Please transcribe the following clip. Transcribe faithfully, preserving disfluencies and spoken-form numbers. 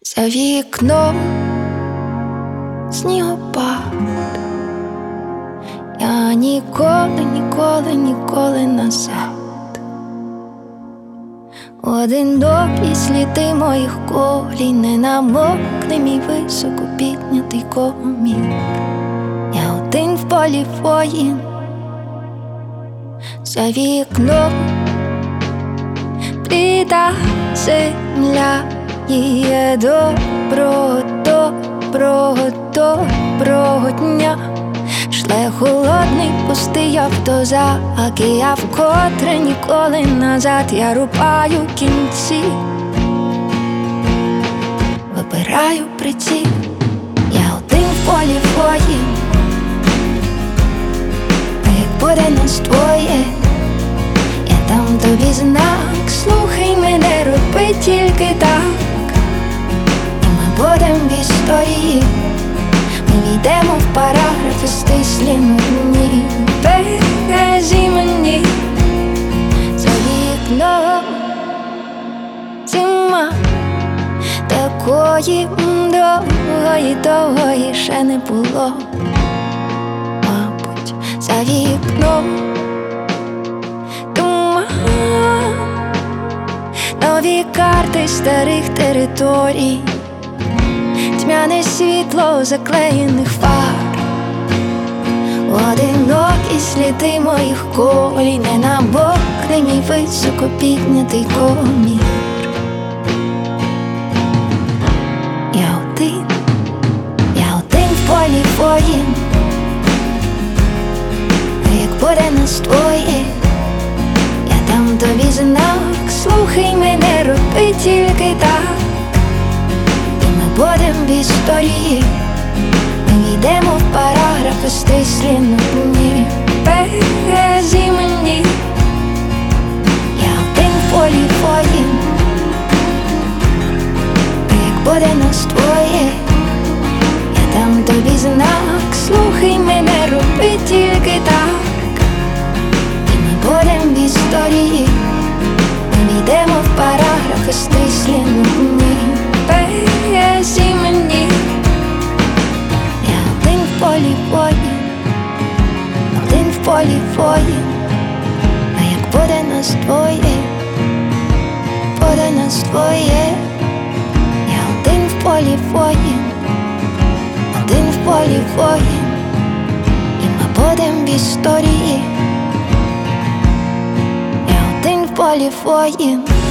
За вікном снігопад. Я ніколи, ніколи, ніколи назад. Одинокі сліди моїх колін, не намокне мій високо піднятий комір. Я один в полі воїн. За вікном бліда земля, їє доброго, доброго, доброго дня. Шле холодний пустий автозак, і я вкотре ніколи назад. Я рубаю кінці, вибираю приціл. Я один в полі воїн. А як буде нас двоє, я дам тобі знак. Слухай мене, роби тільки так, і ми будем в історії. Ми війдемо в параграфи стислі нудні. Бережи мені. За вікном зима, такої довгої, довгої ще не було. Мабуть, за вікном туман, нові карти старих територій, тьмяне світло заклеєних фар. Одинокі сліди моїх колін, не намокне мій високо піднятий комір. Я один, я один в полі воїн. А як буде нас двоє, я дам тобі знак. Слухай мене, роби тільки так, будем в історії. Ми війдемо в параграфи стислі нудні. Бережи мені. Я один в полі воїн. А як буде нас двоє, я дам тобі знак. Слухай мене, роби тільки так, і ми будем в історії. Ми війдемо в параграфи стислі нудні. Бережи мені. Я один в полі воїн, один в полі воїн. А як буде нас двоє, буде нас двоє. Я один в полі воїн, один в полі воїн. І ми будем в історії. Я один в полі воїн.